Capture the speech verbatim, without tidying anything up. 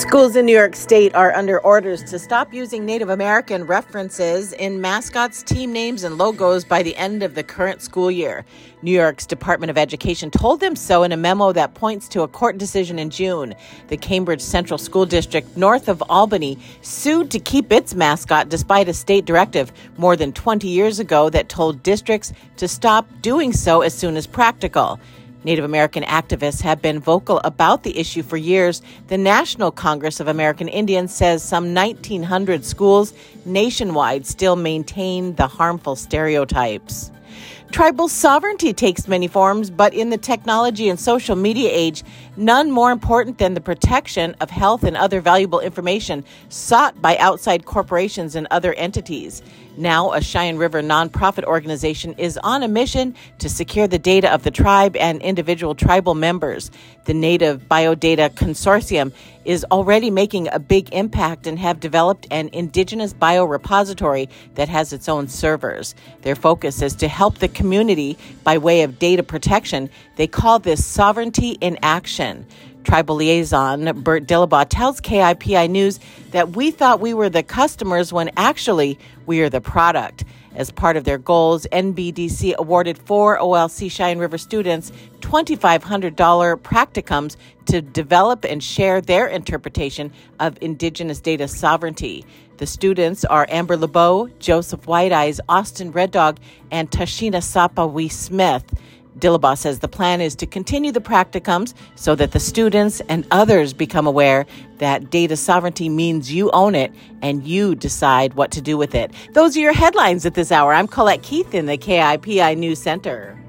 Schools in New York State are under orders to stop using Native American references in mascots, team names, and logos by the end of the current school year. New York's Department of Education told them so in a memo that points to a court decision in June. The Cambridge Central School District, north of Albany, sued to keep its mascot despite a state directive more than twenty years ago that told districts to stop doing so as soon as practical. Native American activists have been vocal about the issue for years. The National Congress of American Indians says some nineteen hundred schools nationwide still maintain the harmful stereotypes. Tribal sovereignty takes many forms, but in the technology and social media age, none more important than the protection of health and other valuable information sought by outside corporations and other entities. Now, a Cheyenne River nonprofit organization is on a mission to secure the data of the tribe and individual tribal members. The Native Biodata Consortium is already making a big impact and have developed an indigenous biorepository that has its own servers. Their focus is to help the community by way of data protection. They call this sovereignty in action. Tribal liaison Bert Dillabaugh tells K I P I News that we thought we were the customers when actually we are the product. As part of their goals, N B D C awarded four O L C Cheyenne River students two thousand five hundred dollars practicums to develop and share their interpretation of Indigenous data sovereignty. The students are Amber LeBeau, Joseph Whiteeyes, Austin Red Dog, and Tashina Sapawi Smith. Dillabaugh says the plan is to continue the practicums so that the students and others become aware that data sovereignty means you own it and you decide what to do with it. Those are your headlines at this hour. I'm Colette Keith in the K I P I News Center.